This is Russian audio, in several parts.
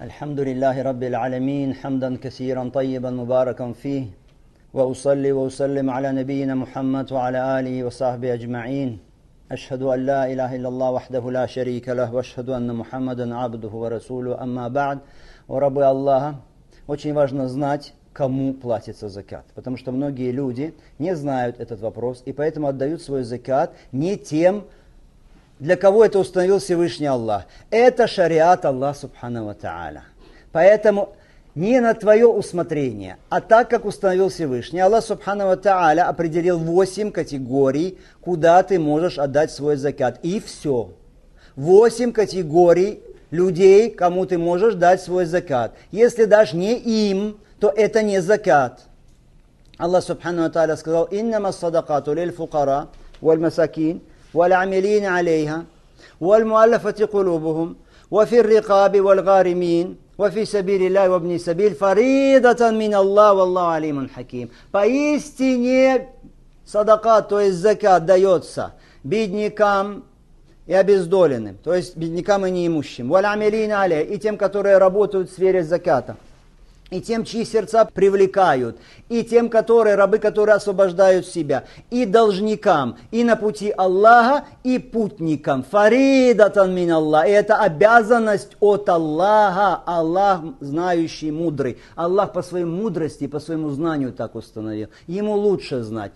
الحمد لله رب العالمين حمدا كثيرا طيبا مباركا فيه وأصلي وأسلم على نبينا محمد وعلى آله وصحبه أجمعين أشهد أن لا إله إلا الله وحده لا شريك له وأشهد أن محمدا عبده ورسوله أما بعد. О рабы Аллаха, очень важно знать, кому платится закат, потому что многие люди не знают этот вопрос и поэтому отдают свой закат не тем, для кого это установил Всевышний Аллах. Это шариат Аллах Субхану ва Тааля. Поэтому не на твое усмотрение, а так, как установил Всевышний. Аллах Субхану ва Тааля определил 8 категорий, куда ты можешь отдать свой закат. И все. 8 категорий людей, кому ты можешь дать свой закат. Если дашь не им, то это не закат. Аллах Субхану ва Тааля сказал: «Иннама садакату лиль фукара валь масакин والعاملين عليها والمؤلفة قلوبهم وفي الرقاب والغارمين وفي سبيل الله وابن سبيل فريضة من الله والله عليم حكيم». Поистине садакат, то есть закат, дается беднякам и обездоленным, то есть беднякам и неимущим, валямилина алей, и тем, которые работают в сфере заката, и тем, чьи сердца привлекают, и тем, рабы, которые освобождают себя, и должникам, и на пути Аллаха, и путникам. Фаридатан мин Аллах. И это обязанность от Аллаха. Аллах знающий, мудрый. Аллах по своей мудрости, по своему знанию так установил. Ему лучше знать.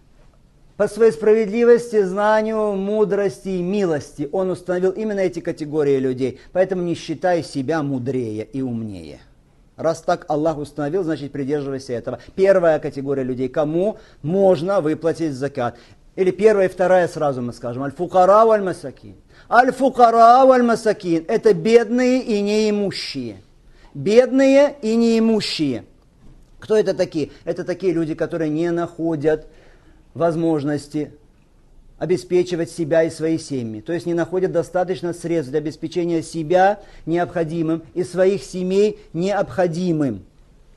По своей справедливости, знанию, мудрости и милости Он установил именно эти категории людей. Поэтому не считай себя мудрее и умнее. Раз так Аллах установил, значит придерживайся этого. Первая категория людей, кому можно выплатить закат. Или первая и вторая сразу мы скажем. Аль-фукара валь-масакин. Аль-фукара валь-масакин. Это бедные и неимущие. Бедные и неимущие. Кто это такие? Это такие люди, которые не находят возможности обеспечивать себя и свои семьи. То есть не находят достаточно средств для обеспечения себя необходимым и своих семей необходимым.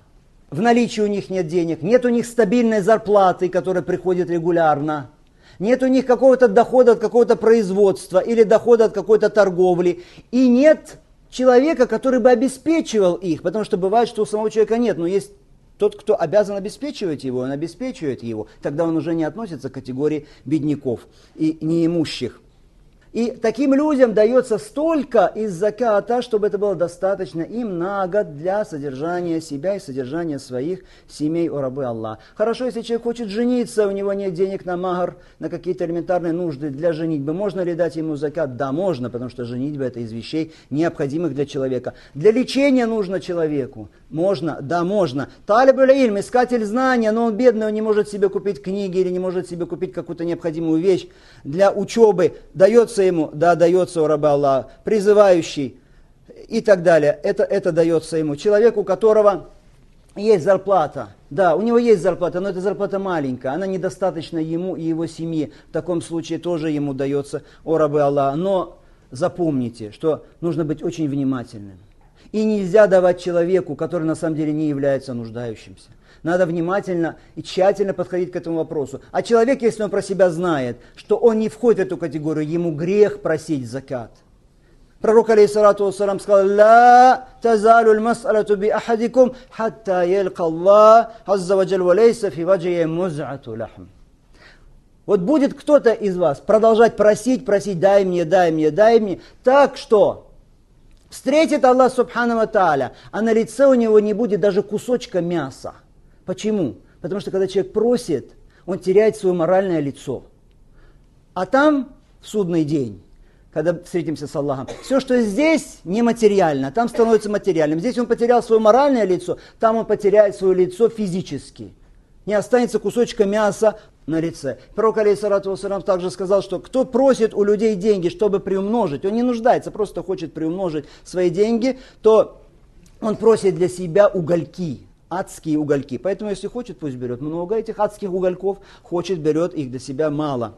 В наличии у них нет денег, нет у них стабильной зарплаты, которая приходит регулярно. Нет у них какого-то дохода от какого-то производства или дохода от какой-то торговли. И нет человека, который бы обеспечивал их, потому что бывает, что у самого человека нет, но есть тот, кто обязан обеспечивать его, он обеспечивает его, тогда он уже не относится к категории бедняков и неимущих. И таким людям дается столько из заката, чтобы это было достаточно им на год для содержания себя и содержания своих семей, о рабы Аллаха. Хорошо, если человек хочет жениться, у него нет денег на махар, на какие-то элементарные нужды для женитьбы. Можно ли дать ему закат? Да, можно, потому что женитьба это из вещей, необходимых для человека. Для лечения нужно человеку. Можно? Да, можно. Талибуль ильм, искатель знания, но он бедный, он не может себе купить книги или не может себе купить какую-то необходимую вещь для учебы. Дается ему, да, дается у раба Аллаха, призывающий и так далее. Это дается ему. Человеку, у которого есть зарплата. Да, у него есть зарплата, но эта зарплата маленькая, она недостаточна ему и его семье. В таком случае тоже ему дается о рабы Аллаха. Но запомните, что нужно быть очень внимательным. И нельзя давать человеку, который на самом деле не является нуждающимся. Надо внимательно и тщательно подходить к этому вопросу. А человек, если он про себя знает, что он не входит в эту категорию, ему грех просить закат. Пророк, алейхиссалату вассалам, сказал: «Ла тазалу аль-мас'алату би ахадикум, хатта ялька Аллах, азза ва джаль, ва лейса фи ваджихи муз'ату лахм». Вот будет кто-то из вас продолжать просить, дай мне, так что встретит Аллах Субхану ва Тааля, а на лице у него не будет даже кусочка мяса. Почему? Потому что когда человек просит, он теряет свое моральное лицо. А там, в судный день, когда встретимся с Аллахом, все, что здесь, нематериально, там становится материальным. Здесь он потерял свое моральное лицо, там он потеряет свое лицо физически. Не останется кусочка мяса на лице. Пророк, алейхиссалату вассалам, также сказал, что кто просит у людей деньги, чтобы приумножить, он не нуждается, просто хочет приумножить свои деньги, то он просит для себя угольки, адские угольки. Поэтому, если хочет, пусть берет много этих адских угольков, хочет, берет их для себя мало.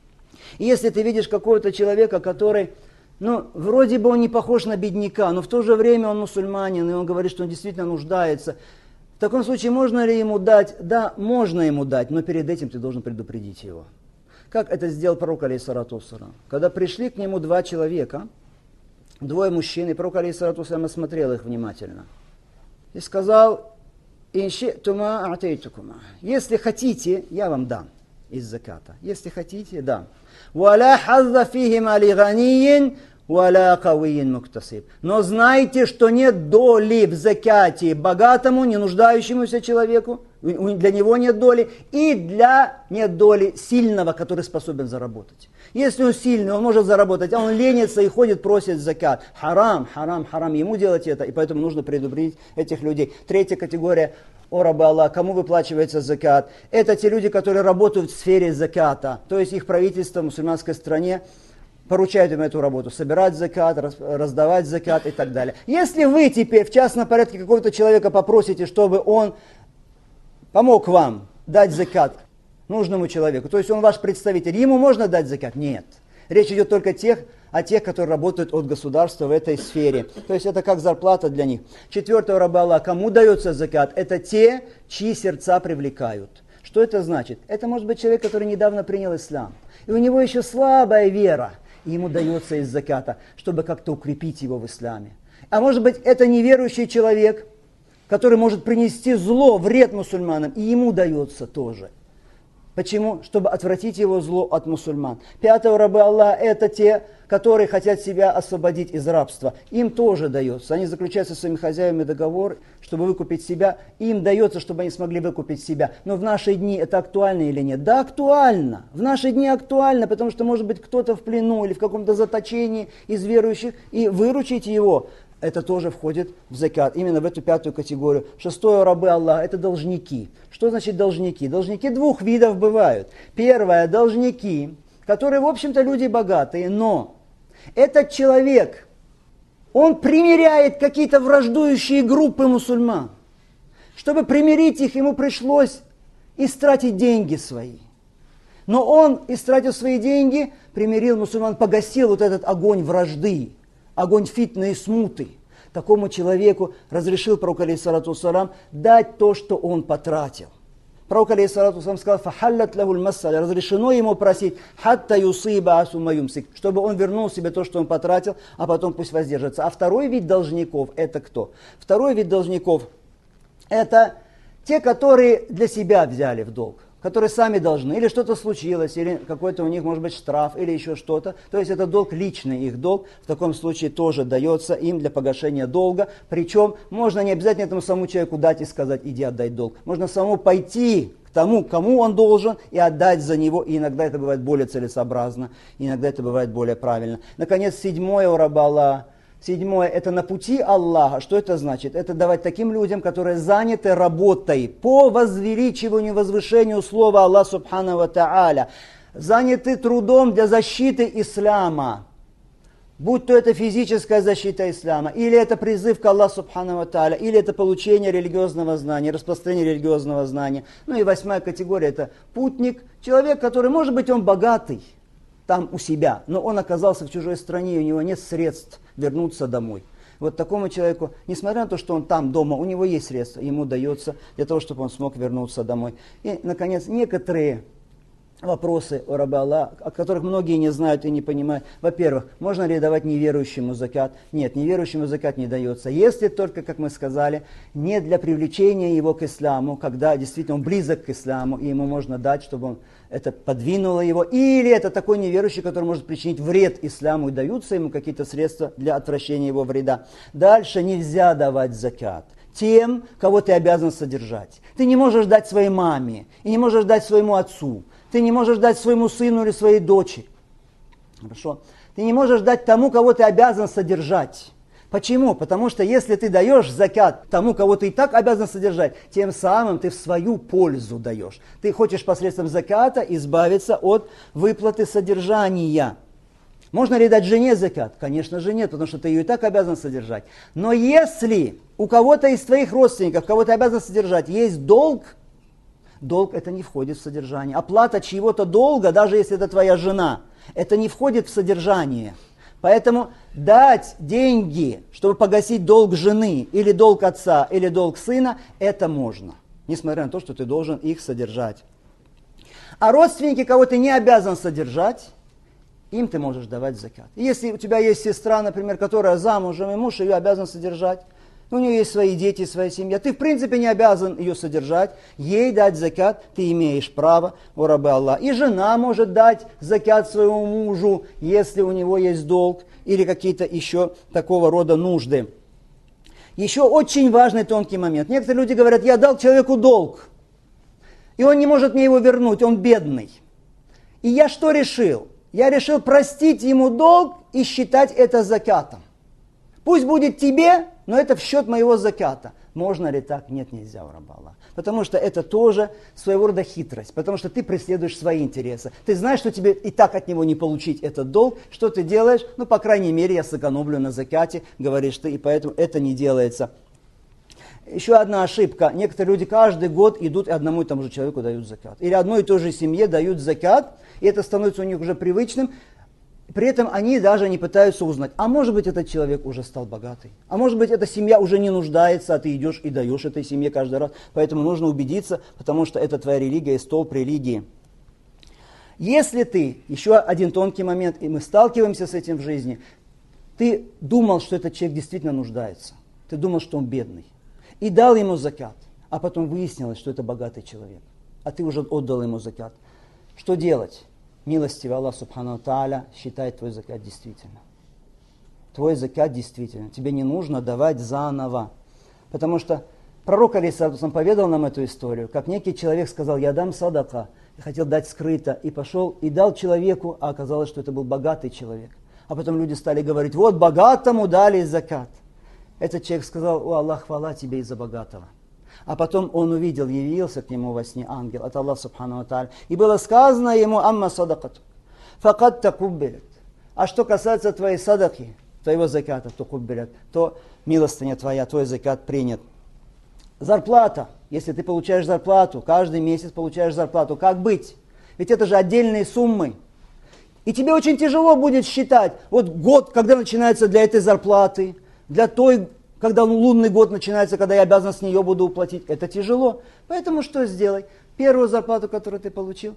И если ты видишь какого-то человека, который, вроде бы он не похож на бедняка, но в то же время он мусульманин, и он говорит, что он действительно нуждается, в таком случае можно ли ему дать? Да, можно ему дать, но перед этим ты должен предупредить его. Как это сделал пророк, алейхиссалату вассалам? Когда пришли к нему два человека, двое мужчин, и пророк алейхиссалату вассалям осмотрел их внимательно. И сказал: «Инши'тума а'тайтукума». Если хотите, я вам дам из заката. Если хотите, дам. «Валя хазза фихима ли ганийин, валя кавийин муктасиб». Но знайте, что нет доли в закате богатому, не нуждающемуся человеку. Для него нет доли. И нет доли сильного, который способен заработать. Если он сильный, он может заработать, а он ленится и ходит, просит закат. Харам, харам, харам ему делать это, и поэтому нужно предупредить этих людей. Третья категория: о рабы Аллах, кому выплачивается закат? Это те люди, которые работают в сфере заката, то есть их правительство в мусульманской стране поручает им эту работу, собирать закат, раздавать закат и так далее. Если вы теперь в частном порядке какого-то человека попросите, чтобы он помог вам дать закат нужному человеку, то есть он ваш представитель, ему можно дать закат? Нет. Речь идет только о тех, которые работают от государства в этой сфере. То есть это как зарплата для них. Четвертое, рабы Аллах, кому дается закат? Это те, чьи сердца привлекают. Что это значит? Это может быть человек, который недавно принял ислам. И у него еще слабая вера. И ему дается из заката, чтобы как-то укрепить его в исламе. А может быть, это неверующий человек, который может принести зло, вред мусульманам. И ему дается тоже. Почему? Чтобы отвратить его зло от мусульман. Пятое, рабы Аллаха, это те, которые хотят себя освободить из рабства. Им тоже дается. Они заключают со своими хозяевами договор, чтобы выкупить себя. Им дается, чтобы они смогли выкупить себя. Но в наши дни это актуально или нет? Да, актуально. В наши дни актуально, потому что может быть кто-то в плену или в каком-то заточении из верующих, и выручить его. Это тоже входит в закат, именно в эту пятую категорию. Шестое, рабы Аллаха, это должники. Что значит должники? Должники двух видов бывают. Первое, должники, которые, в общем-то, люди богатые, но этот человек, он примиряет какие-то враждующие группы мусульман. Чтобы примирить их, ему пришлось истратить деньги свои. Но он, истратив свои деньги, примирил мусульман, погасил вот этот огонь вражды. Огонь фитны и смуты. Такому человеку разрешил пророк алейхиссалату вассалям дать то, что он потратил. Пророк алейхиссалату вассалям сказал: «Фахаллат лахуль массаля», разрешено ему просить, «хатта юсиба асумма юмсик», чтобы он вернул себе то, что он потратил, а потом пусть воздержится. А второй вид должников – это кто? Второй вид должников – это те, которые для себя взяли в долг, которые сами должны, или что-то случилось, или какой-то у них может быть штраф, или еще что-то. То есть это долг, личный их долг, в таком случае тоже дается им для погашения долга. Причем можно не обязательно этому самому человеку дать и сказать: иди отдай долг. Можно самому пойти к тому, кому он должен, и отдать за него. И иногда это бывает более целесообразно, иногда это бывает более правильно. Наконец, седьмое, у раба Аллаха. Седьмое, это на пути Аллаха. Что это значит? Это давать таким людям, которые заняты работой по возвеличиванию, возвышению слова Аллаха Субхану ва Тааля, заняты трудом для защиты ислама. Будь то это физическая защита ислама, или это призыв к Аллаху Субхану ва Тааля, или это получение религиозного знания, распространение религиозного знания. Ну и восьмая категория, это путник, человек, который, может быть, он богатый там у себя, но он оказался в чужой стране, и у него нет средств вернуться домой. Вот такому человеку, несмотря на то, что он там дома, у него есть средства, ему дается для того, чтобы он смог вернуться домой. И, наконец, некоторые вопросы о рабе Аллаха, о которых многие не знают и не понимают. Во-первых, можно ли давать неверующему закат? Нет, неверующему закат не дается. Если только, как мы сказали, не для привлечения его к исламу, когда действительно он близок к исламу, и ему можно дать, чтобы он это подвинуло его. Или это такой неверующий, который может причинить вред исламу, и даются ему какие-то средства для отвращения его вреда. Дальше нельзя давать закат тем, кого ты обязан содержать. Ты не можешь дать своей маме, и не можешь дать своему отцу. Ты не можешь дать своему сыну или своей дочери. Хорошо? Ты не можешь дать тому, кого ты обязан содержать. Почему? Потому что если ты даешь закат тому, кого ты и так обязан содержать, тем самым ты в свою пользу даешь. Ты хочешь посредством заката избавиться от выплаты содержания. Можно ли дать жене закат? Конечно же нет, потому что ты ее и так обязан содержать. Но если у кого-то из твоих родственников, кого ты обязан содержать, есть долг, долг это не входит в содержание. Оплата чьего-то долга, даже если это твоя жена, это не входит в содержание. Поэтому дать деньги, чтобы погасить долг жены, или долг отца, или долг сына, это можно. Несмотря на то, что ты должен их содержать. А родственники, кого ты не обязан содержать, им ты можешь давать закат. Если у тебя есть сестра, например, которая замужем, и муж ее обязан содержать, у нее есть свои дети, своя семья, ты в принципе не обязан ее содержать, ей дать закат, ты имеешь право, о рабы Аллах. И жена может дать закат своему мужу, если у него есть долг или какие-то еще такого рода нужды. Еще очень важный тонкий момент. Некоторые люди говорят, я дал человеку долг, и он не может мне его вернуть, он бедный. И я что решил? Я решил простить ему долг и считать это закатом. Пусть будет тебе, но это в счет моего заката. Можно ли так? Нет, нельзя, у раба Аллаха. Потому что это тоже своего рода хитрость. Потому что ты преследуешь свои интересы. Ты знаешь, что тебе и так от него не получить этот долг. Что ты делаешь? Ну, по крайней мере, я сэкономлю на закате, говоришь ты, и поэтому это не делается. Еще одна ошибка. Некоторые люди каждый год идут и одному и тому же человеку дают закат. Или одной и той же семье дают закат, и это становится у них уже привычным. При этом они даже не пытаются узнать, а может быть этот человек уже стал богатый, а может быть эта семья уже не нуждается, а ты идешь и даешь этой семье каждый раз. Поэтому нужно убедиться, потому что это твоя религия и столб религии. Если ты, еще один тонкий момент, и мы сталкиваемся с этим в жизни, ты думал, что этот человек действительно нуждается, ты думал, что он бедный, и дал ему закат, а потом выяснилось, что это богатый человек, а ты уже отдал ему закат. Что делать? Милостивый Аллах Субхану Тааля считает твой закат действительно. Твой закат действительно. Тебе не нужно давать заново. Потому что пророк алейхиссалям поведал нам эту историю, как некий человек сказал, я дам садака, я хотел дать скрыто, и пошел и дал человеку, а оказалось, что это был богатый человек. А потом люди стали говорить, вот богатому дали закат. Этот человек сказал, о Аллах, хвала тебе из-за богатого. А потом он увидел, явился к нему во сне ангел от Аллаха Субхану ва Тааля. И было сказано ему, амма садакату, факад такуббилят. А что касается твоей садаки, твоего заката, то милостыня твоя, твой закат принят. Зарплата. Если ты получаешь зарплату, каждый месяц получаешь зарплату, как быть? Ведь это же отдельные суммы. И тебе очень тяжело будет считать, вот год, когда начинается для этой зарплаты, для той, когда лунный год начинается, когда я обязан с нее буду уплатить. Это тяжело. Поэтому что сделай? Первую зарплату, которую ты получил,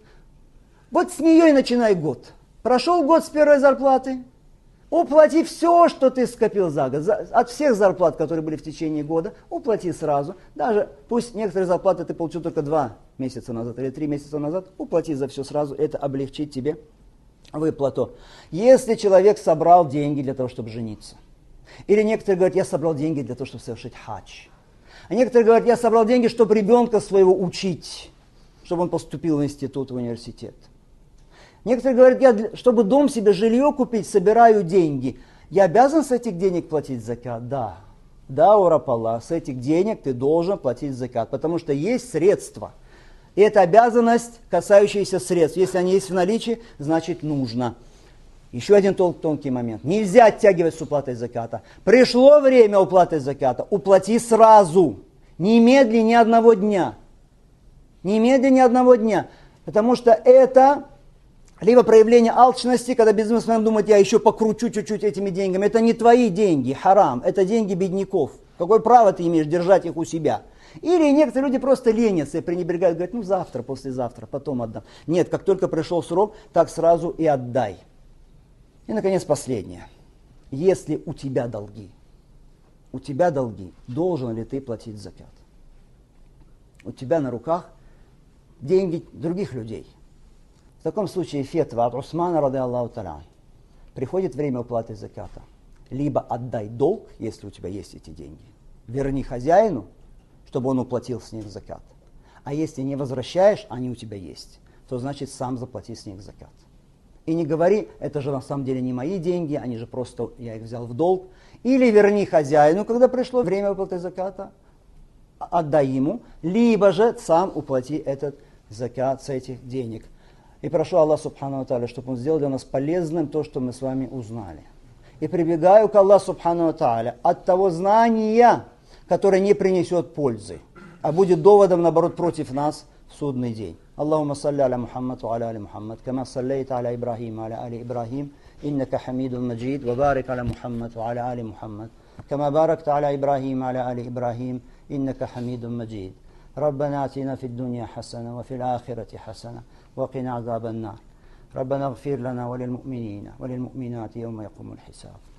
вот с нее и начинай год. Прошел год с первой зарплаты, уплати все, что ты скопил за год. От всех зарплат, которые были в течение года, уплати сразу. Даже пусть некоторые зарплаты ты получил только 2 месяца назад или 3 месяца назад, уплати за все сразу. Это облегчит тебе выплату. Если человек собрал деньги для того, чтобы жениться, или некоторые говорят, я собрал деньги для того, чтобы совершить хадж. А некоторые говорят, я собрал деньги, чтобы ребенка своего учить, чтобы он поступил в институт, в университет. Некоторые говорят, я, чтобы дом себе, жилье купить, собираю деньги. Я обязан с этих денег платить закат? Да. Да, о раб Аллах, с этих денег ты должен платить закат, потому что есть средства. И это обязанность, касающаяся средств. Если они есть в наличии, значит нужно. Еще один тонкий момент. Нельзя оттягивать с уплатой заката. Пришло время уплаты заката, уплати сразу. Немедли ни одного дня. Немедли ни одного дня. Потому что это либо проявление алчности, когда бизнесмен думает, я еще покручу чуть-чуть этими деньгами. Это не твои деньги, харам. Это деньги бедняков. Какое право ты имеешь держать их у себя? Или некоторые люди просто ленятся и пренебрегают, говорят, ну завтра, послезавтра, потом отдам. Нет, как только пришел срок, так сразу и отдай. И, наконец, последнее. Если у тебя долги, должен ли ты платить закат? У тебя на руках деньги других людей. В таком случае фетва от Усмана, рады Аллаху та'аля, приходит время уплаты заката. Либо отдай долг, если у тебя есть эти деньги, верни хозяину, чтобы он уплатил с них закат. А если не возвращаешь, они у тебя есть, то значит сам заплати с них закат. И не говори, это же на самом деле не мои деньги, они же просто, я их взял в долг. Или верни хозяину, когда пришло время уплаты заката, отдай ему, либо же сам уплати этот закат с этих денег. И прошу Аллаха Субхану ва Тааля, чтобы Он сделал для нас полезным то, что мы с вами узнали. И прибегаю к Аллаху Субхану ва Тааля от того знания, которое не принесет пользы, а будет доводом, наоборот, против нас в судный день. اللهم صل على محمد وعلى آل محمد كما صليت على إبراهيم وعلى آل إبراهيم إنك حميد مجيد وبارك على محمد وعلى آل محمد كما باركت على إبراهيم وعلى آل إبراهيم إنك حميد مجيد ربنا آتنا في الدنيا حسنة وفي الآخرة حسنة وقنا عذاب النار ربنا اغفر لنا وللمؤمنين وللمؤمنات يوم يقوم الحساب.